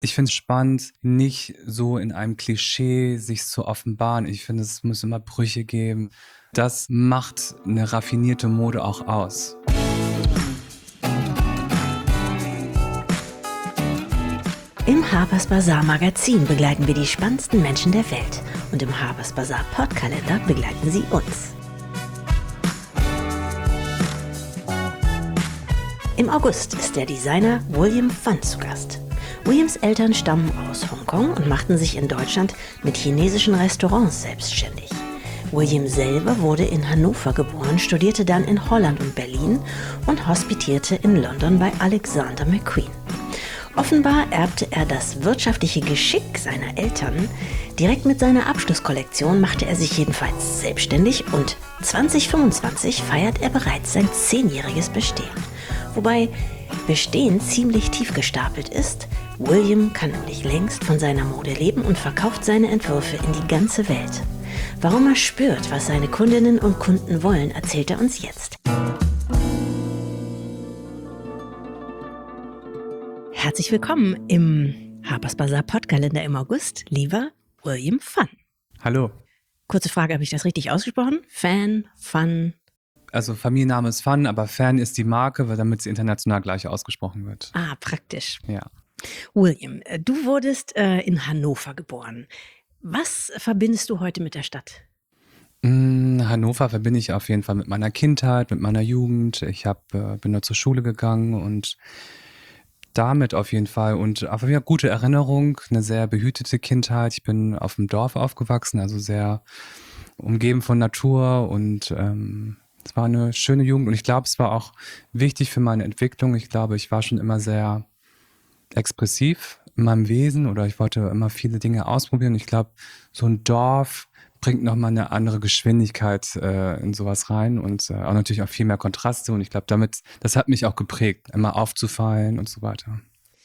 Ich finde es spannend, nicht so in einem Klischee sich zu offenbaren. Ich finde, es muss immer Brüche geben. Das macht eine raffinierte Mode auch aus. Im Harper's Bazaar Magazin begleiten wir die spannendsten Menschen der Welt. Und im Harper's Bazaar Podkalender begleiten sie uns. Im August ist der Designer William Fan zu Gast. Williams Eltern stammen aus Hongkong und machten sich in Deutschland mit chinesischen Restaurants selbstständig. William selber wurde in Hannover geboren, studierte dann in Holland und Berlin und hospitierte in London bei Alexander McQueen. Offenbar erbte er das wirtschaftliche Geschick seiner Eltern. Direkt mit seiner Abschlusskollektion machte er sich jedenfalls selbstständig und 2025 feiert er bereits sein 10-jähriges Bestehen. Wobei Bestehen ziemlich tief gestapelt ist. William kann nämlich längst von seiner Mode leben und verkauft seine Entwürfe in die ganze Welt. Warum er spürt, was seine Kundinnen und Kunden wollen, erzählt er uns jetzt. Herzlich willkommen im Harper's Bazaar Podkalender im August, lieber William Fan. Hallo. Kurze Frage, habe ich das richtig ausgesprochen? Fan, Fan? Also Familienname ist Fan, aber Fan ist die Marke, weil damit sie international gleich ausgesprochen wird. Ah, praktisch. Ja. William, du wurdest in Hannover geboren. Was verbindest du heute mit der Stadt? Hannover verbinde ich auf jeden Fall mit meiner Kindheit, mit meiner Jugend. Ich bin dort zur Schule gegangen und damit auf jeden Fall. Und auf jeden Fall gute Erinnerung, eine sehr behütete Kindheit. Ich bin auf dem Dorf aufgewachsen, also sehr umgeben von Natur und es war eine schöne Jugend und ich glaube, es war auch wichtig für meine Entwicklung. Ich glaube, ich war schon immer sehr expressiv in meinem Wesen oder ich wollte immer viele Dinge ausprobieren. Ich glaube, so ein Dorf bringt nochmal eine andere Geschwindigkeit in sowas rein und auch natürlich auch viel mehr Kontraste und ich glaube, das hat mich auch geprägt, immer aufzufallen und so weiter.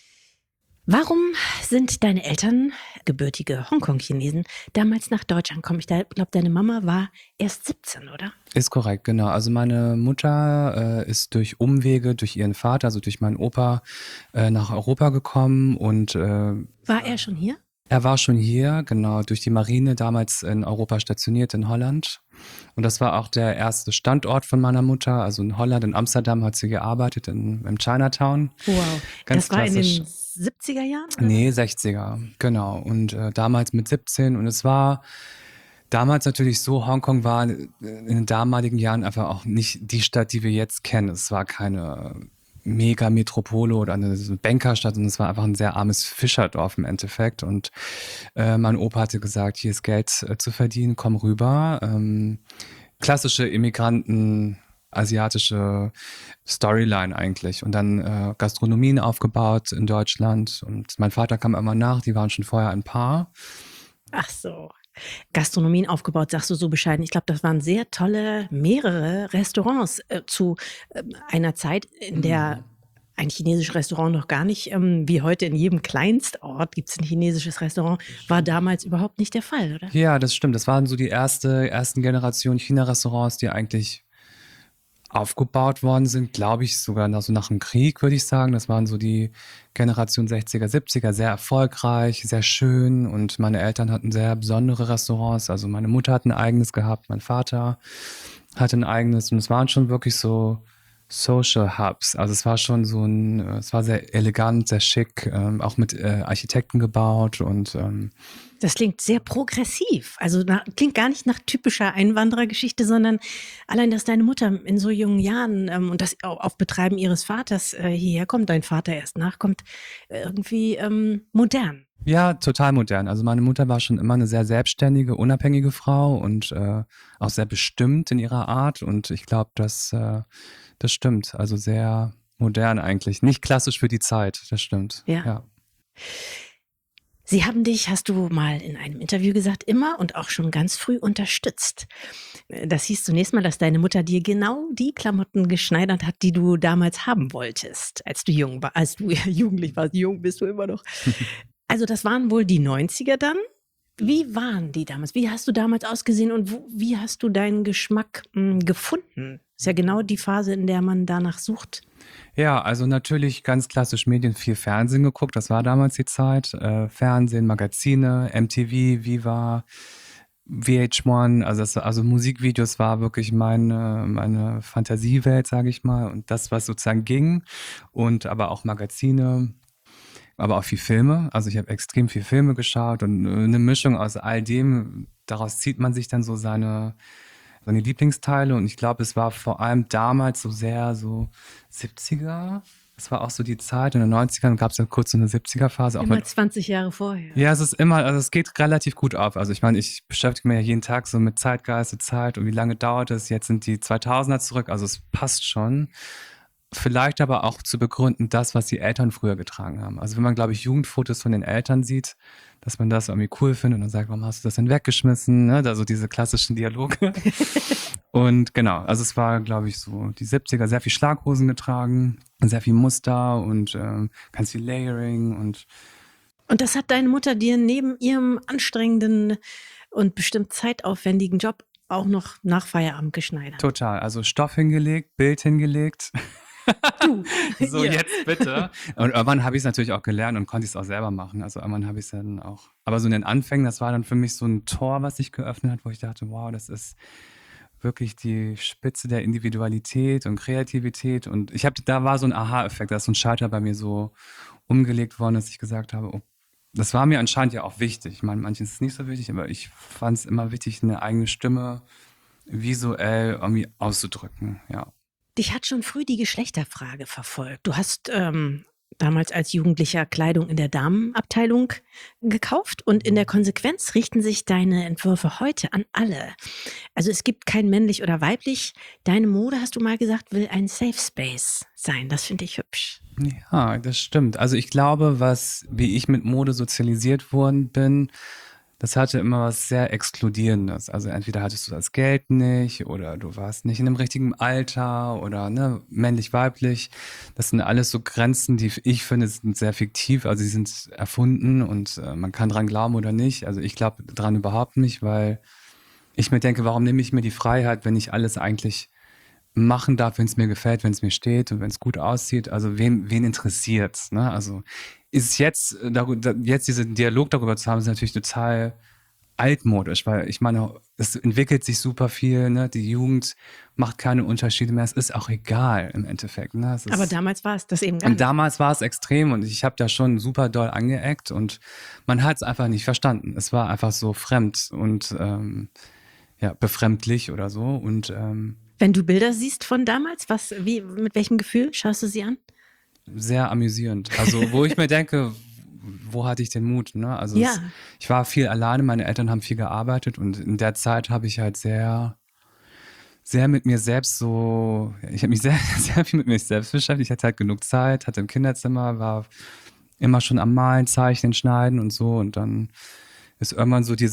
Warum sind deine Eltern, gebürtige Hongkong-Chinesen, damals nach Deutschland gekommen? Ich glaube, deine Mama war erst 17, oder? Ist korrekt, genau. Also meine Mutter ist durch Umwege, durch ihren Vater, also durch meinen Opa, nach Europa gekommen und war er schon hier? Er war schon hier, genau, durch die Marine damals in Europa stationiert, in Holland. Und das war auch der erste Standort von meiner Mutter. Also in Holland, in Amsterdam hat sie gearbeitet, im Chinatown. Wow, ganz das war klassisch. In den 70er Jahren? Oder? Nee, 60er, genau. Und damals mit 17. Und es war damals natürlich so, Hongkong war in den damaligen Jahren einfach auch nicht die Stadt, die wir jetzt kennen. Es war keine Mega-Metropole oder eine Bankerstadt, und es war einfach ein sehr armes Fischerdorf im Endeffekt. Und mein Opa hatte gesagt, hier ist Geld zu verdienen, komm rüber. Klassische Immigranten, asiatische Storyline eigentlich. Und dann Gastronomien aufgebaut in Deutschland. Und mein Vater kam immer nach, die waren schon vorher ein Paar. Ach so. Gastronomien aufgebaut, sagst du so bescheiden. Ich glaube, das waren sehr tolle, mehrere Restaurants zu einer Zeit, in der ein chinesisches Restaurant noch gar nicht, wie heute in jedem Kleinstort gibt es ein chinesisches Restaurant, war damals überhaupt nicht der Fall, oder? Ja, das stimmt. Das waren so die ersten Generation China-Restaurants, die eigentlich aufgebaut worden sind, glaube ich, sogar nach dem Krieg, würde ich sagen. Das waren so die Generation 60er, 70er, sehr erfolgreich, sehr schön und meine Eltern hatten sehr besondere Restaurants. Also meine Mutter hat ein eigenes gehabt, mein Vater hatte ein eigenes und es waren schon wirklich so Social Hubs. Also es war schon es war sehr elegant, sehr schick, auch mit Architekten gebaut und das klingt sehr progressiv. Also klingt gar nicht nach typischer Einwanderergeschichte, sondern allein, dass deine Mutter in so jungen Jahren und das auf Betreiben ihres Vaters hierher kommt, dein Vater erst nachkommt, irgendwie modern. Ja, total modern. Also meine Mutter war schon immer eine sehr selbstständige, unabhängige Frau und auch sehr bestimmt in ihrer Art. Und ich glaube, das stimmt. Also sehr modern eigentlich. Nicht klassisch für die Zeit, das stimmt. Ja. Sie haben dich, hast du mal in einem Interview gesagt, immer und auch schon ganz früh unterstützt. Das hieß zunächst mal, dass deine Mutter dir genau die Klamotten geschneidert hat, die du damals haben wolltest, als du jugendlich warst. Jung bist du immer noch. Also das waren wohl die 90er dann. Wie waren die damals? Wie hast du damals ausgesehen und wie hast du deinen Geschmack gefunden? Ist ja genau die Phase, in der man danach sucht. Ja, also natürlich ganz klassisch Medien, viel Fernsehen geguckt, das war damals die Zeit. Fernsehen, Magazine, MTV, Viva, VH1, also Musikvideos war wirklich meine Fantasiewelt, sage ich mal, und das, was sozusagen ging. Und aber auch Magazine, aber auch viel Filme. Also ich habe extrem viel Filme geschaut und eine Mischung aus all dem, daraus zieht man sich dann so seine Lieblingsteile. Und ich glaube, es war vor allem damals so sehr so 70er. Es war auch so die Zeit, in den 90ern gab es ja kurz so eine 70er-Phase. Auch Immer 20 Jahre vorher. ja, es ist immer, also es geht relativ gut auf. Also ich meine, ich beschäftige mich ja jeden Tag so mit Zeitgeist, Zeit und wie lange dauert es. Jetzt sind die 2000er zurück, also es passt schon. Vielleicht aber auch zu begründen, das, was die Eltern früher getragen haben. Also wenn man, glaube ich, Jugendfotos von den Eltern sieht, dass man das irgendwie cool findet und dann sagt, warum hast du das denn weggeschmissen? Ne? Also diese klassischen Dialoge. Und genau, also es war, glaube ich, so die 70er, sehr viel Schlaghosen getragen, sehr viel Muster und ganz viel Layering und Und das hat deine Mutter dir neben ihrem anstrengenden und bestimmt zeitaufwendigen Job auch noch nach Feierabend geschneidert. total. Also Stoff hingelegt, Bild hingelegt. Du, So, ja. jetzt bitte. Und irgendwann habe ich es natürlich auch gelernt und konnte es auch selber machen. Also irgendwann habe ich es dann auch. Aber so in den Anfängen, das war dann für mich so ein Tor, was sich geöffnet hat, wo ich dachte, wow, das ist wirklich die Spitze der Individualität und Kreativität. Und da war so ein Aha-Effekt, da ist so ein Schalter bei mir so umgelegt worden, dass ich gesagt habe, oh, das war mir anscheinend ja auch wichtig. Ich meine, manchen ist es nicht so wichtig, aber ich fand es immer wichtig, eine eigene Stimme visuell irgendwie auszudrücken, ja. Dich hat schon früh die Geschlechterfrage verfolgt. Du hast damals als Jugendlicher Kleidung in der Damenabteilung gekauft und in der Konsequenz richten sich deine Entwürfe heute an alle. Also es gibt kein männlich oder weiblich. Deine Mode, hast du mal gesagt, will ein Safe Space sein. Das finde ich hübsch. Ja, das stimmt. Also ich glaube, wie ich mit Mode sozialisiert worden bin, das hatte immer was sehr Exkludierendes. Also entweder hattest du das Geld nicht oder du warst nicht in einem richtigen Alter oder ne, männlich, weiblich. Das sind alles so Grenzen, die ich finde, sind sehr fiktiv. Also sie sind erfunden und man kann dran glauben oder nicht. Also ich glaube dran überhaupt nicht, weil ich mir denke, warum nehme ich mir die Freiheit, wenn ich alles eigentlich machen darf, wenn es mir gefällt, wenn es mir steht und wenn es gut aussieht. Also wen interessiert's, ne? Also ist jetzt, jetzt diesen Dialog darüber zu haben, ist natürlich total altmodisch, weil ich meine, es entwickelt sich super viel, ne? Die Jugend macht keine Unterschiede mehr. Es ist auch egal im Endeffekt. Ne? Aber damals war es das eben gar Und nicht. damals war es extrem und ich habe da schon super doll angeeckt und man hat es einfach nicht verstanden. Es war einfach so fremd und ja, befremdlich oder so. Und Wenn du Bilder siehst von damals, mit welchem Gefühl schaust du sie an? sehr amüsierend. Also, wo ich mir denke, wo hatte ich den Mut? Ne? Also, Ja. ich war viel alleine, meine Eltern haben viel gearbeitet und in der Zeit habe ich halt sehr, sehr mit mir selbst so, ich habe mich sehr, sehr viel mit mir selbst beschäftigt. Ich hatte halt genug Zeit, hatte im Kinderzimmer, war immer schon am Malen, Zeichnen, Schneiden und so. Und dann ist irgendwann so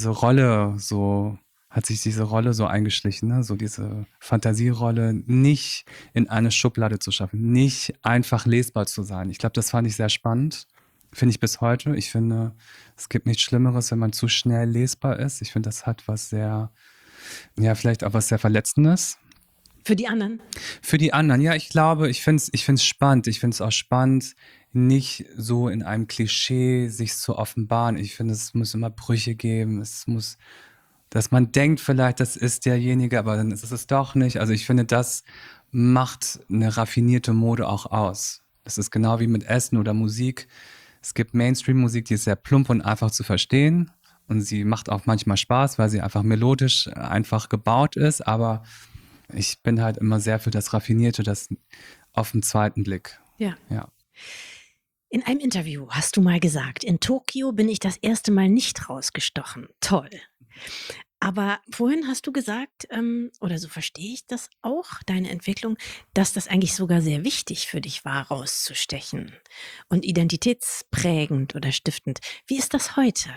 hat sich diese Rolle so eingeschlichen, ne? So diese Fantasierolle, nicht in eine Schublade zu schaffen, nicht einfach lesbar zu sein. Ich glaube, das fand ich sehr spannend. Finde ich bis heute. Ich finde, es gibt nichts Schlimmeres, wenn man zu schnell lesbar ist. Ich finde, das hat was sehr, ja, vielleicht auch was sehr Verletzendes. Für die anderen? Für die anderen, ja, ich glaube, ich finde es spannend. Ich finde es auch spannend, nicht so in einem Klischee sich zu offenbaren. Ich finde, es muss immer Brüche geben. Dass man denkt vielleicht, das ist derjenige, aber dann ist es doch nicht. Also ich finde, das macht eine raffinierte Mode auch aus. Das ist genau wie mit Essen oder Musik. Es gibt Mainstream-Musik, die ist sehr plump und einfach zu verstehen. Und sie macht auch manchmal Spaß, weil sie einfach melodisch einfach gebaut ist. Aber ich bin halt immer sehr für das Raffinierte, das auf den zweiten Blick. Ja. Ja. In einem Interview hast du mal gesagt, in Tokio bin ich das erste Mal nicht rausgestochen. Toll. Aber vorhin hast du gesagt, oder so verstehe ich das auch, deine Entwicklung, dass das eigentlich sogar sehr wichtig für dich war, rauszustechen und identitätsprägend oder stiftend. Wie ist das heute?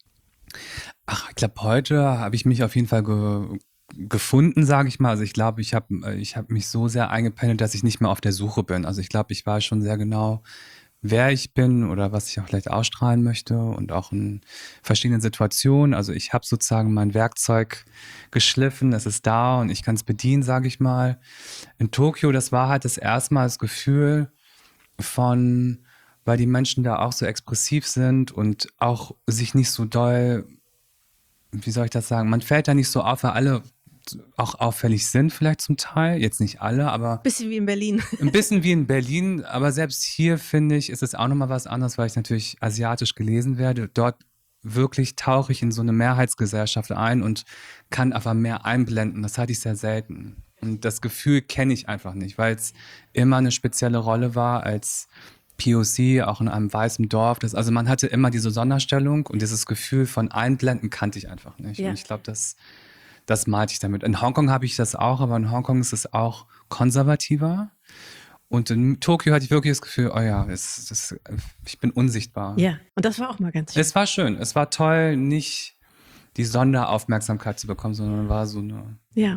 Ach, ich glaube, heute habe ich mich auf jeden Fall gefunden, sage ich mal. Also ich glaube, ich hab mich so sehr eingependelt, dass ich nicht mehr auf der Suche bin. Also ich glaube, ich weiß schon sehr genau, wer ich bin oder was ich auch vielleicht ausstrahlen möchte und auch in verschiedenen Situationen. Also ich habe sozusagen mein Werkzeug geschliffen, es ist da und ich kann es bedienen, sage ich mal. In Tokio, das war halt das erste Mal das Gefühl von, weil die Menschen da auch so expressiv sind und auch sich nicht so doll, wie soll ich das sagen, man fällt da nicht so auf, weil alle auch auffällig sind vielleicht zum Teil, jetzt nicht alle, aber Bisschen wie in Berlin. ein bisschen wie in Berlin, aber selbst hier finde ich, ist es auch nochmal was anderes, weil ich natürlich asiatisch gelesen werde. Dort wirklich tauche ich in so eine Mehrheitsgesellschaft ein und kann einfach mehr einblenden. Das hatte ich sehr selten. Und das Gefühl kenne ich einfach nicht, weil es immer eine spezielle Rolle war als POC, auch in einem weißen Dorf. Also man hatte immer diese Sonderstellung und dieses Gefühl von Einblenden kannte ich einfach nicht. Ja. Und ich glaube, das meinte ich damit. In Hongkong habe ich das auch, aber in Hongkong ist es auch konservativer. Und in Tokio hatte ich wirklich das Gefühl, oh ja, ich bin unsichtbar. Ja, und das war auch mal ganz schön. Es war schön, es war toll, nicht die Sonderaufmerksamkeit zu bekommen, sondern war so eine... Ja.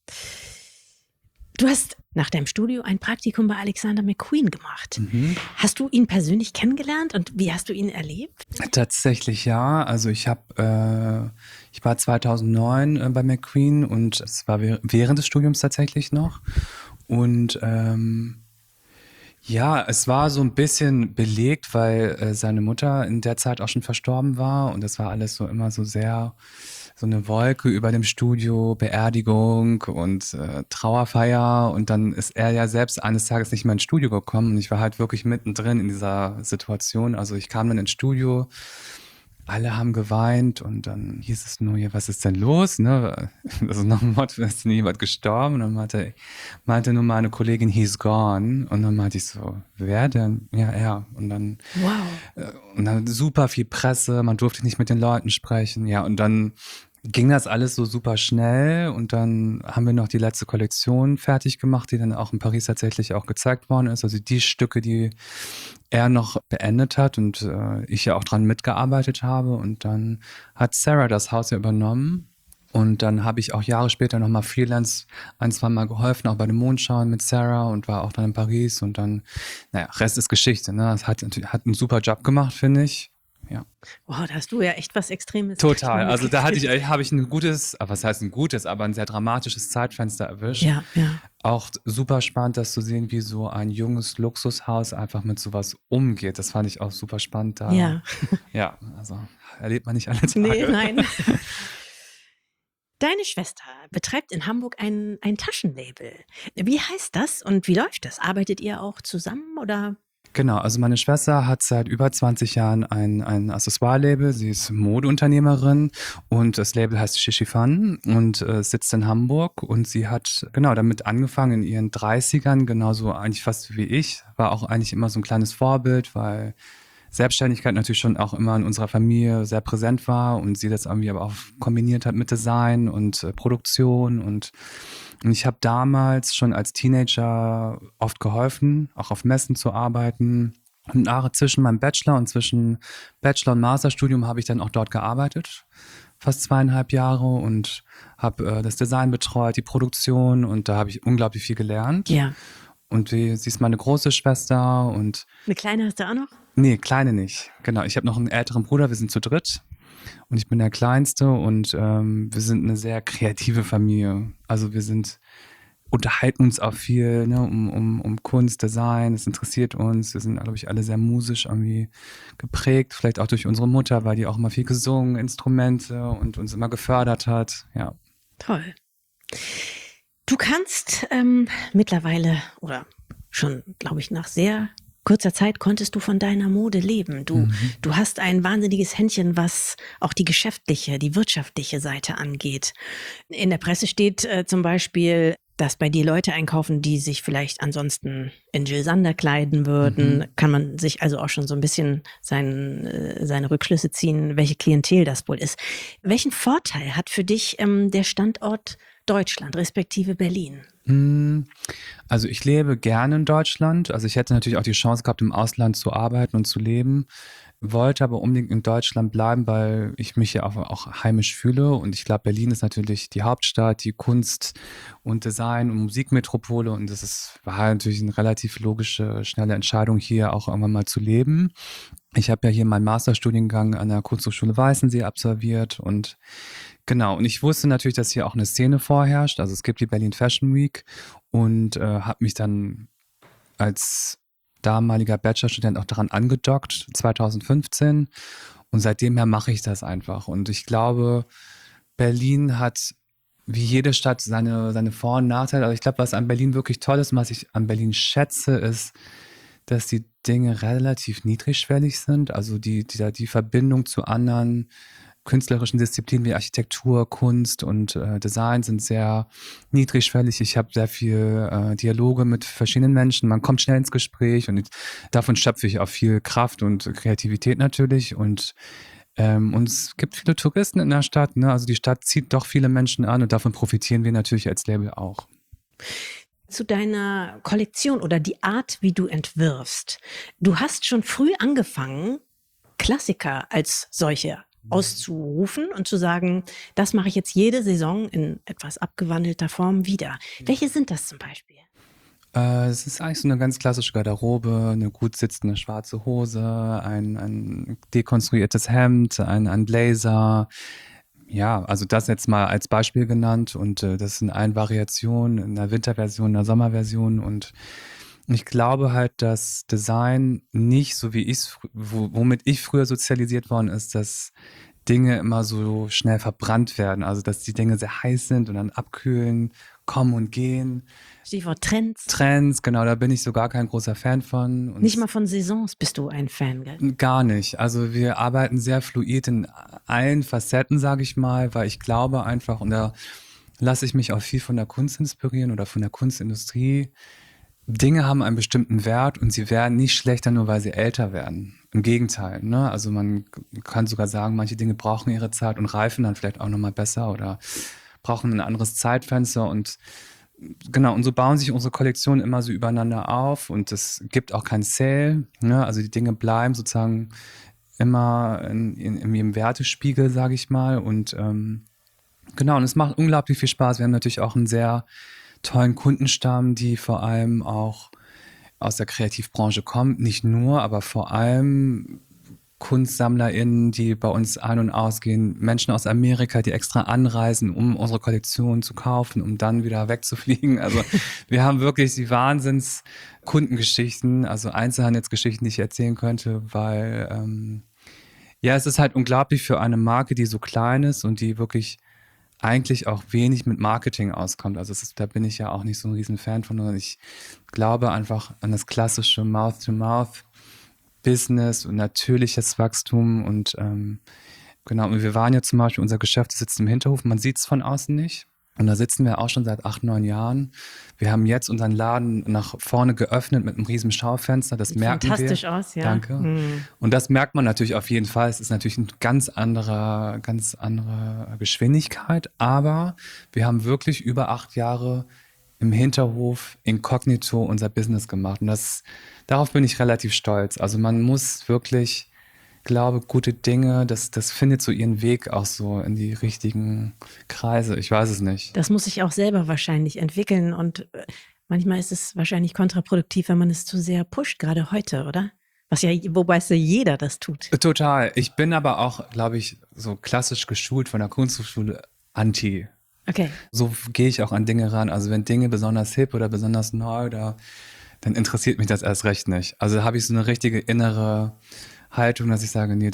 Du hast nach deinem Studio ein Praktikum bei Alexander McQueen gemacht. Hast du ihn persönlich kennengelernt und wie hast du ihn erlebt? Tatsächlich ja. Also ich war 2009 bei McQueen und es war während des Studiums tatsächlich noch. Und ja, es war so ein bisschen belegt, weil seine Mutter in der Zeit auch schon verstorben war und das war alles so immer so sehr so eine Wolke über dem Studio, Beerdigung und Trauerfeier und dann ist er ja selbst eines Tages nicht mehr ins Studio gekommen und ich war halt wirklich mittendrin in dieser Situation. Also ich kam dann ins Studio, alle haben geweint und dann hieß es nur, ja, was ist denn los? Ne? Also nach dem Motto, ist denn jemand gestorben? Und dann meinte nur meine Kollegin, he's gone. Und dann meinte ich so, wer denn? Ja, er. Und dann, und dann super viel Presse, man durfte nicht mit den Leuten sprechen. Ja, und dann ging das alles so super schnell und dann haben wir noch die letzte Kollektion fertig gemacht, die dann auch in Paris tatsächlich auch gezeigt worden ist. Also die Stücke, die er noch beendet hat und ich ja auch dran mitgearbeitet habe. Und dann hat Sarah das Haus ja übernommen. Und dann habe ich auch Jahre später nochmal Freelance ein, zwei Mal geholfen, auch bei den Mondschauen mit Sarah und war auch dann in Paris. Und dann, naja, Rest ist Geschichte. Ne? Das hat einen super Job gemacht, finde ich. Ja. Wow, da hast du ja echt was Extremes. Total. Also da habe ich ein gutes, was heißt ein gutes, aber ein sehr dramatisches Zeitfenster erwischt. Ja, ja. Auch super spannend, das zu sehen, wie so ein junges Luxushaus einfach mit sowas umgeht. Das fand ich auch super spannend da. Ja. Ja, also erlebt man nicht alle Tage. Nee, nein. Deine Schwester betreibt in Hamburg ein Taschenlabel. Wie heißt das und wie läuft das? Arbeitet ihr auch zusammen oder? Genau, also meine Schwester hat seit über 20 Jahren ein Accessoire-Label. Sie ist Modeunternehmerin und das Label heißt Shishifan und sitzt in Hamburg. Und sie hat genau damit angefangen in ihren 30ern, genauso eigentlich fast wie ich. War auch eigentlich immer so ein kleines Vorbild, weil Selbstständigkeit natürlich schon auch immer in unserer Familie sehr präsent war und sie das irgendwie aber auch kombiniert hat mit Design und Produktion und ich habe damals schon als Teenager oft geholfen, auch auf Messen zu arbeiten. Und zwischen meinem Bachelor und zwischen Bachelor- und Masterstudium habe ich dann auch dort gearbeitet, fast 2,5 Jahre und habe das Design betreut, die Produktion und da habe ich unglaublich viel gelernt. Ja. Und sie ist meine große Schwester und... Eine kleine hast du auch noch? Nee, kleine nicht. Genau, ich habe noch einen älteren Bruder, wir sind zu dritt. Und ich bin der Kleinste und wir sind eine sehr kreative Familie. Also wir unterhalten uns auch viel um Kunst, Design, es interessiert uns. Wir sind, glaube ich, alle sehr musisch irgendwie geprägt, vielleicht auch durch unsere Mutter, weil die auch immer viel gesungen, Instrumente und uns immer gefördert hat. Ja. Toll. Du kannst mittlerweile oder schon, glaube ich, nach sehr kurzer Zeit konntest du von deiner Mode leben. Du hast ein wahnsinniges Händchen, was auch die geschäftliche, die wirtschaftliche Seite angeht. In der Presse steht zum Beispiel, dass bei dir Leute einkaufen, die sich vielleicht ansonsten in Jill Sander kleiden würden. Kann man sich also auch schon so ein bisschen seine Rückschlüsse ziehen, welche Klientel das wohl ist. Welchen Vorteil hat für dich der Standort Deutschland, respektive Berlin? Also ich lebe gerne in Deutschland. Also ich hätte natürlich auch die Chance gehabt, im Ausland zu arbeiten und zu leben. wollte aber unbedingt in Deutschland bleiben, weil ich mich ja auch heimisch fühle. Und ich glaube, Berlin ist natürlich die Hauptstadt, die Kunst- und Design- und Musikmetropole. Und war natürlich eine relativ logische, schnelle Entscheidung, hier auch irgendwann mal zu leben. Ich habe ja hier meinen Masterstudiengang an der Kunsthochschule Weißensee absolviert und genau, und ich wusste natürlich, dass hier auch eine Szene vorherrscht. Also es gibt die Berlin Fashion Week und habe mich dann als damaliger Bachelorstudent auch daran angedockt, 2015. Und seitdem her mache ich das einfach. Und ich glaube, Berlin hat wie jede Stadt seine Vor- und Nachteile. Also ich glaube, was an Berlin wirklich toll ist und was ich an Berlin schätze, ist, dass die Dinge relativ niedrigschwellig sind. Also die Verbindung zu anderen künstlerischen Disziplinen wie Architektur, Kunst und Design sind sehr niedrigschwellig. Ich habe sehr viel Dialoge mit verschiedenen Menschen. Man kommt schnell ins Gespräch und davon schöpfe ich auch viel Kraft und Kreativität natürlich. Und es gibt viele Touristen in der Stadt. Ne? Also die Stadt zieht doch viele Menschen an und davon profitieren wir natürlich als Label auch. Zu deiner Kollektion oder die Art, wie du entwirfst. Du hast schon früh angefangen, Klassiker als solche auszurufen und zu sagen, das mache ich jetzt jede Saison in etwas abgewandelter Form wieder. Welche sind das zum Beispiel? Es ist eigentlich so eine ganz klassische Garderobe, eine gut sitzende schwarze Hose, ein dekonstruiertes Hemd, ein Blazer. Ja, also das jetzt mal als Beispiel genannt und das sind eine Variation, in der Winterversion, in der Sommerversion und ich glaube halt, dass Design nicht so wie womit ich früher sozialisiert worden ist, dass Dinge immer so schnell verbrannt werden, also dass die Dinge sehr heiß sind und dann abkühlen, kommen und gehen. Stichwort Trends. Trends, genau, da bin ich so gar kein großer Fan von. Und Nicht mal von Saisons bist du ein Fan, gell? gar nicht. Also wir arbeiten sehr fluid in allen Facetten, sage ich mal, weil ich glaube einfach, und da lasse ich mich auch viel von der Kunst inspirieren oder von der Kunstindustrie. Dinge haben einen bestimmten Wert und sie werden nicht schlechter, nur weil sie älter werden. Im Gegenteil, ne? Also man kann sogar sagen, manche Dinge brauchen ihre Zeit und reifen dann vielleicht auch nochmal besser oder brauchen ein anderes Zeitfenster und genau, und so bauen sich unsere Kollektionen immer so übereinander auf und es gibt auch kein Sale, ne? Also die Dinge bleiben sozusagen immer in ihrem Wertespiegel, sage ich mal. Und genau, und es macht unglaublich viel Spaß. Wir haben natürlich auch einen sehr tollen Kundenstamm, die vor allem auch aus der Kreativbranche kommt. Nicht nur, aber vor allem KunstsammlerInnen, die bei uns ein- und ausgehen, Menschen aus Amerika, die extra anreisen, um unsere Kollektion zu kaufen, um dann wieder wegzufliegen. Also wir haben wirklich die Wahnsinns-Kundengeschichten, also Einzelhandelsgeschichten, die ich erzählen könnte, weil ja, es ist halt unglaublich für eine Marke, die so klein ist und die wirklich eigentlich auch wenig mit Marketing auskommt. Also da bin ich ja auch nicht so ein riesen Fan von, sondern ich glaube einfach an das klassische Mouth-to-Mouth-Business und natürliches Wachstum und genau, und wir waren ja zum Beispiel, unser Geschäft sitzt im Hinterhof, man sieht es von außen nicht. Und da sitzen wir auch schon seit 8, 9 Jahren. Wir haben jetzt unseren Laden nach vorne geöffnet mit einem riesen Schaufenster. Das Sieht merken wir. fantastisch aus, ja. Danke. Und das merkt man natürlich auf jeden Fall. Es ist natürlich eine ganz andere Geschwindigkeit. Aber wir haben wirklich über 8 Jahre im Hinterhof inkognito unser Business gemacht. Und darauf bin ich relativ stolz. Also man muss wirklich, glaube, gute Dinge, das findet so ihren Weg auch so in die richtigen Kreise. Ich weiß es nicht. Das muss sich auch selber wahrscheinlich entwickeln und manchmal ist es wahrscheinlich kontraproduktiv, wenn man es zu sehr pusht, gerade heute, oder? Wobei es ja jeder das tut. Total. Ich bin aber auch, glaube ich, so klassisch geschult von der Kunsthochschule anti. Okay. So gehe ich auch an Dinge ran. Also wenn Dinge besonders hip oder besonders neu dann interessiert mich das erst recht nicht. Also habe ich so eine richtige innere Haltung, dass ich sage, nee,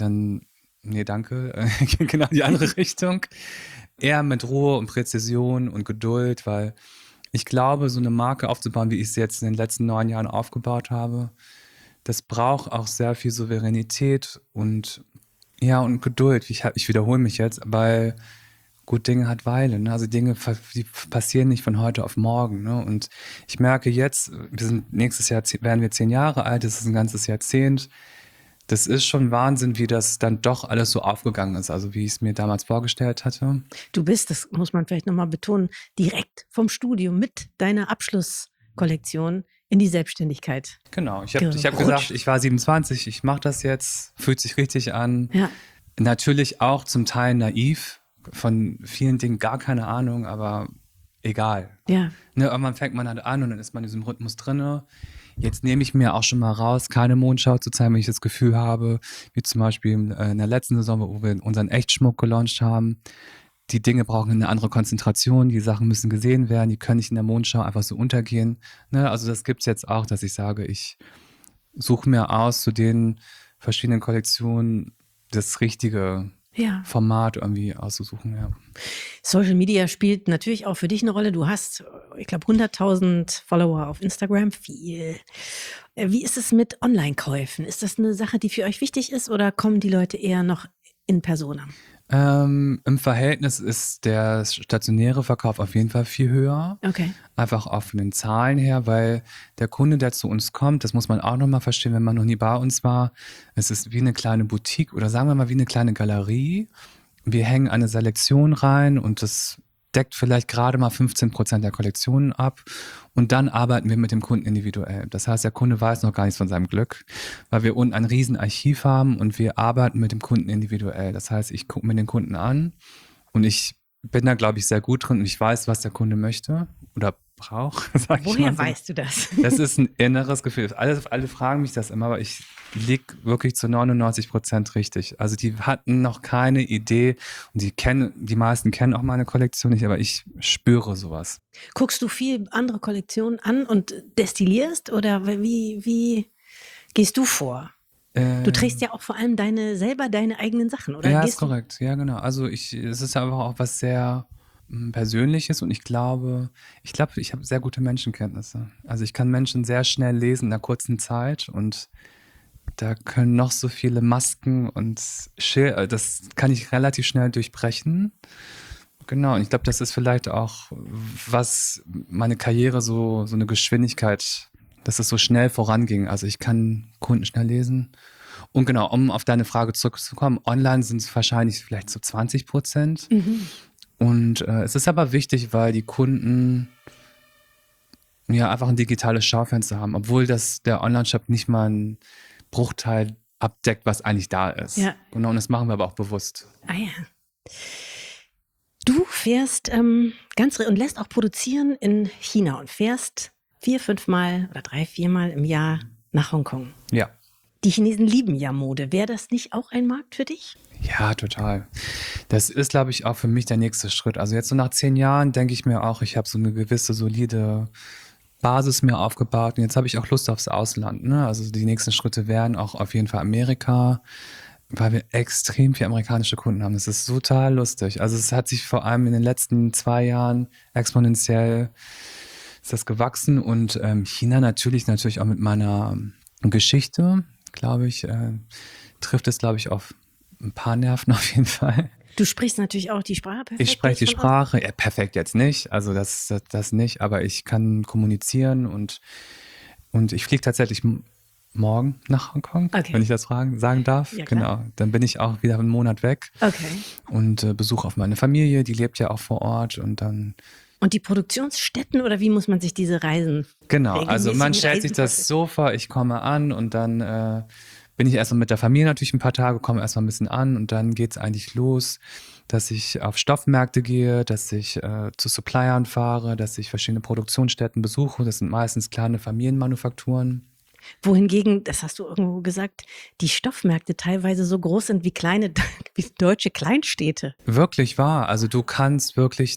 danke, genau die andere Richtung. Eher mit Ruhe und Präzision und Geduld, weil ich glaube, so eine Marke aufzubauen, wie ich sie jetzt in den letzten 9 Jahren aufgebaut habe, das braucht auch sehr viel Souveränität und ja, und Geduld. Ich wiederhole mich jetzt, weil gut, Dinge hat Weile, ne? Also Dinge die passieren nicht von heute auf morgen, ne? Und ich merke jetzt, nächstes Jahr werden wir 10 Jahre alt, das ist ein ganzes Jahrzehnt. Das ist schon Wahnsinn, wie das dann doch alles so aufgegangen ist, also wie ich es mir damals vorgestellt hatte. Du bist, das muss man vielleicht nochmal betonen, direkt vom Studium mit deiner Abschlusskollektion in die Selbstständigkeit. Genau, ich hab gesagt, ich war 27, ich mache das jetzt, fühlt sich richtig an. Ja. Natürlich auch zum Teil naiv, von vielen Dingen gar keine Ahnung, aber egal. Ja. Ne, irgendwann fängt man halt an und dann ist man in diesem Rhythmus drinne. Jetzt nehme ich mir auch schon mal raus, keine Mondschau zu zeigen, wenn ich das Gefühl habe, wie zum Beispiel in der letzten Saison, wo wir unseren Echtschmuck gelauncht haben. Die Dinge brauchen eine andere Konzentration, die Sachen müssen gesehen werden, die können nicht in der Mondschau einfach so untergehen. Ne, also das gibt's jetzt auch, dass ich sage, ich suche mir aus zu den verschiedenen Kollektionen das richtige Format irgendwie auszusuchen. Ja. Social Media spielt natürlich auch für dich eine Rolle. Du hast, ich glaube, 100.000 Follower auf Instagram. Viel. Wie ist es mit Online-Käufen? Ist das eine Sache, die für euch wichtig ist oder kommen die Leute eher noch in Persona? Im Verhältnis ist der stationäre Verkauf auf jeden Fall viel höher. Okay. Einfach auch von den Zahlen her, weil der Kunde, der zu uns kommt, das muss man auch nochmal verstehen, wenn man noch nie bei uns war, es ist wie eine kleine Boutique oder sagen wir mal wie eine kleine Galerie. Wir hängen eine Selektion rein und das deckt vielleicht gerade mal 15% der Kollektionen ab und dann arbeiten wir mit dem Kunden individuell. Das heißt, der Kunde weiß noch gar nichts von seinem Glück, weil wir unten ein riesen Archiv haben und wir arbeiten mit dem Kunden individuell. Das heißt, ich gucke mir den Kunden an und ich bin da, glaube ich, sehr gut drin und ich weiß, was der Kunde möchte oder braucht. Woher weißt du das? Das ist ein inneres Gefühl. Alle fragen mich das immer, aber ich liege wirklich zu 99% richtig. Also die hatten noch keine Idee und die meisten kennen auch meine Kollektion nicht, aber ich spüre sowas. Guckst du viel andere Kollektionen an und destillierst oder wie gehst du vor? Du trägst ja auch vor allem deine eigenen Sachen, oder? Ja, ist korrekt. Ja, genau. Also es ist einfach auch was sehr Persönliches und ich glaube, ich habe sehr gute Menschenkenntnisse. Also ich kann Menschen sehr schnell lesen in einer kurzen Zeit und da können noch so viele Masken und das kann ich relativ schnell durchbrechen. Genau, und ich glaube, das ist vielleicht auch, was meine Karriere so eine Geschwindigkeit, dass es so schnell voranging. Also ich kann Kunden schnell lesen. Und genau, um auf deine Frage zurückzukommen, online sind es wahrscheinlich vielleicht so 20%. Mhm. Und es ist aber wichtig, weil die Kunden ja einfach ein digitales Schaufenster haben, obwohl der Online-Shop nicht mal einen Bruchteil abdeckt, was eigentlich da ist. Ja. Genau, und das machen wir aber auch bewusst. Ah ja. Du fährst und lässt auch produzieren in China und fährst 4-5 Mal oder 3-4 Mal im Jahr nach Hongkong. Ja. Die Chinesen lieben ja Mode. Wäre das nicht auch ein Markt für dich? Ja, total. Das ist, glaube ich, auch für mich der nächste Schritt. Also jetzt so nach 10 Jahren denke ich mir auch, ich habe so eine gewisse solide Basis mir aufgebaut und jetzt habe ich auch Lust aufs Ausland. Ne? Also die nächsten Schritte wären auch auf jeden Fall Amerika, weil wir extrem viele amerikanische Kunden haben. Das ist total lustig. Also es hat sich vor allem in den letzten 2 Jahren exponentiell ist das gewachsen und China natürlich auch mit meiner Geschichte, glaube ich, trifft es, glaube ich, auf ein paar Nerven auf jeden Fall. Du sprichst natürlich auch die Sprache perfekt. Ich spreche die Sprache, ja, perfekt jetzt nicht, also das nicht, aber ich kann kommunizieren und ich fliege tatsächlich morgen nach Hongkong, wenn ich das sagen darf. Ja, genau, dann bin ich auch wieder einen Monat weg und besuche auf meine Familie, die lebt ja auch vor Ort und dann... Und die Produktionsstätten oder wie muss man sich diese Reisen? Genau, also man stellt sich das so vor, ich komme an und dann bin ich erstmal mit der Familie natürlich ein paar Tage, komme erstmal ein bisschen an und dann geht es eigentlich los, dass ich auf Stoffmärkte gehe, dass ich zu Suppliern fahre, dass ich verschiedene Produktionsstätten besuche. Das sind meistens kleine Familienmanufakturen. Wohingegen, das hast du irgendwo gesagt, die Stoffmärkte teilweise so groß sind wie wie deutsche Kleinstädte. Wirklich wahr. Also du kannst wirklich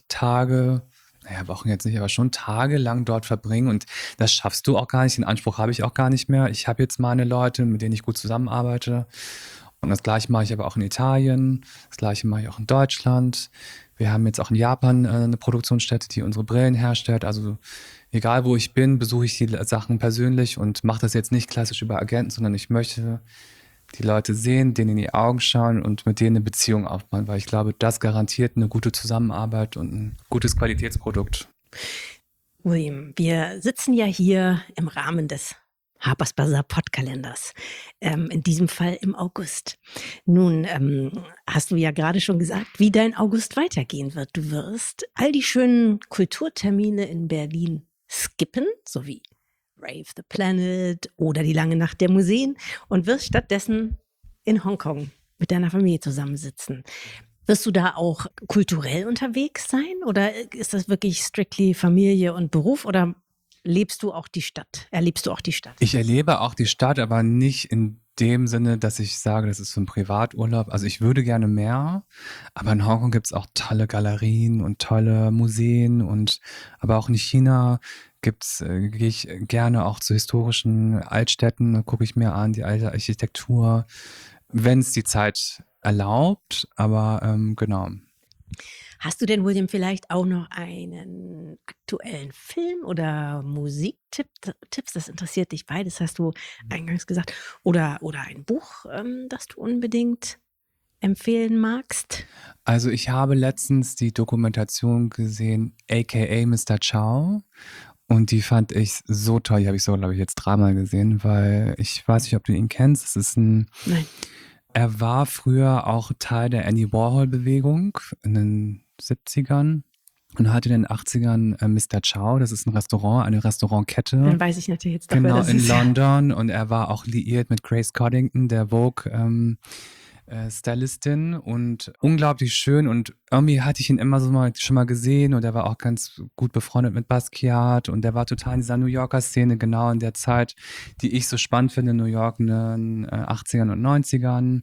Wochen jetzt nicht, aber schon tagelang dort verbringen und das schaffst du auch gar nicht. Den Anspruch habe ich auch gar nicht mehr. Ich habe jetzt meine Leute, mit denen ich gut zusammenarbeite und das Gleiche mache ich aber auch in Italien, das Gleiche mache ich auch in Deutschland. Wir haben jetzt auch in Japan eine Produktionsstätte, die unsere Brillen herstellt. Also egal wo ich bin, besuche ich die Sachen persönlich und mache das jetzt nicht klassisch über Agenten, sondern ich möchte die Leute sehen, denen in die Augen schauen und mit denen eine Beziehung aufbauen, weil ich glaube, das garantiert eine gute Zusammenarbeit und ein gutes Qualitätsprodukt. William, wir sitzen ja hier im Rahmen des Harper's Bazaar Podkalenders, in diesem Fall im August. Nun hast du ja gerade schon gesagt, wie dein August weitergehen wird. Du wirst all die schönen Kulturtermine in Berlin skippen, sowie Brave the Planet oder Die lange Nacht der Museen und wirst stattdessen in Hongkong mit deiner Familie zusammensitzen. Wirst du da auch kulturell unterwegs sein oder ist das wirklich strictly Familie und Beruf oder erlebst du auch die Stadt? Ich erlebe auch die Stadt, aber nicht in dem Sinne, dass ich sage, das ist so ein Privaturlaub. Also ich würde gerne mehr, aber in Hongkong gibt es auch tolle Galerien und tolle Museen aber auch in China gehe ich gerne auch zu historischen Altstädten, gucke ich mir an, die alte Architektur, wenn es die Zeit erlaubt, aber genau. Hast du denn, William, vielleicht auch noch einen aktuellen Film oder Musiktipp? Das interessiert dich beides, hast du eingangs gesagt. Oder ein Buch, das du unbedingt empfehlen magst? Also ich habe letztens die Dokumentation gesehen, aka Mr. Chow. Und die fand ich so toll. Die habe ich so, glaube ich, jetzt 3-mal gesehen, weil ich weiß nicht, ob du ihn kennst. Nein. Er war früher auch Teil der Andy Warhol-Bewegung in den 70ern und hatte in den 80ern Mr. Chow. Das ist ein Restaurant, eine Restaurantkette. Dann weiß ich natürlich jetzt doch, genau, wer das in ist. London. Und er war auch liiert mit Grace Coddington, der Vogue Stylistin, und unglaublich schön, und irgendwie hatte ich ihn immer schon mal gesehen, und er war auch ganz gut befreundet mit Basquiat, und der war total in dieser New Yorker Szene, genau in der Zeit, die ich so spannend finde, in New York in den 80ern und 90ern.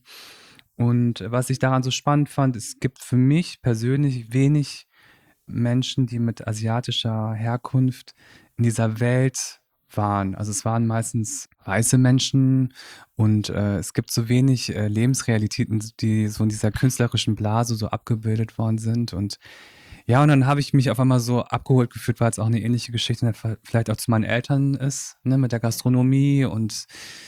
Und was ich daran so spannend fand, es gibt für mich persönlich wenig Menschen, die mit asiatischer Herkunft in dieser Welt waren. Also es waren meistens weiße Menschen, und es gibt so wenig Lebensrealitäten, die so in dieser künstlerischen Blase so abgebildet worden sind. Und ja, und dann habe ich mich auf einmal so abgeholt gefühlt, weil es auch eine ähnliche Geschichte vielleicht auch zu meinen Eltern ist, ne, mit der Gastronomie und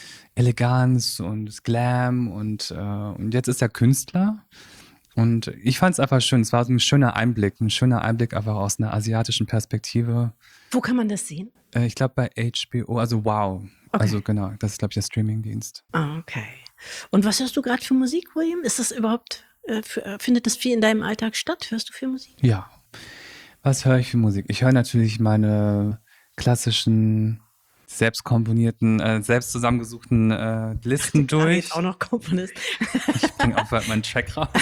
Eleganz und Glam, und jetzt ist er Künstler. Und ich fand es einfach schön. Es war so ein schöner Einblick einfach aus einer asiatischen Perspektive. Wo kann man das sehen? Ich glaube bei HBO, also Wow. Okay. Also genau, das ist, glaube ich, der Streamingdienst. Ah, okay. Und was hörst du gerade für Musik, William? Ist das überhaupt, findet das viel in deinem Alltag statt? Hörst du viel Musik? Ja. Was höre ich für Musik? Ich höre natürlich meine klassischen, selbst komponierten, selbst zusammengesuchten Listen durch. Jetzt auch noch Komponist. Ich bringe auch bald meinen Track raus.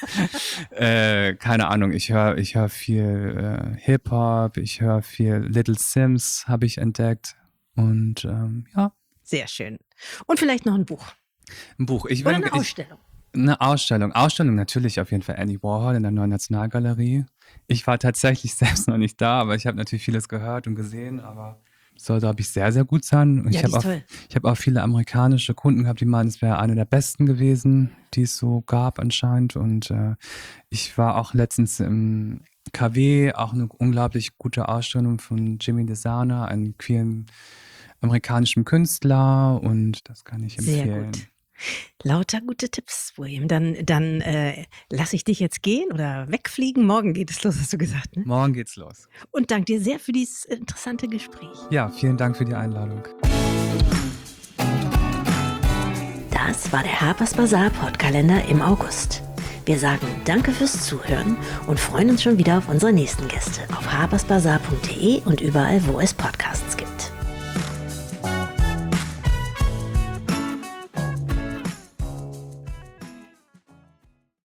Keine Ahnung, ich hör viel Hip-Hop, ich höre viel Little Sims, habe ich entdeckt. Und ja. Sehr schön. Und vielleicht noch ein Buch. Ein Buch. Oder eine Ausstellung. Eine Ausstellung natürlich auf jeden Fall Andy Warhol in der Neuen Nationalgalerie. Ich war tatsächlich selbst noch nicht da, aber ich habe natürlich vieles gehört und gesehen, aber es soll, glaube ich, sehr, sehr gut sein. Und Ja, ich habe auch viele amerikanische Kunden gehabt, die meinen, es wäre eine der besten gewesen, die es so gab anscheinend. Und ich war auch letztens im KW, auch eine unglaublich gute Ausstellung von Jimmy Desana, einem queeren amerikanischen Künstler, und das kann ich empfehlen. Sehr gut. Lauter gute Tipps, William. Dann lasse ich dich jetzt gehen oder wegfliegen. Morgen geht es los, hast du gesagt, ne? Morgen geht's los. Und danke dir sehr für dieses interessante Gespräch. Ja, vielen Dank für die Einladung. Das war der Harper's Bazaar Podkalender im August. Wir sagen danke fürs Zuhören und freuen uns schon wieder auf unsere nächsten Gäste auf harpersbazaar.de und überall, wo es Podcasts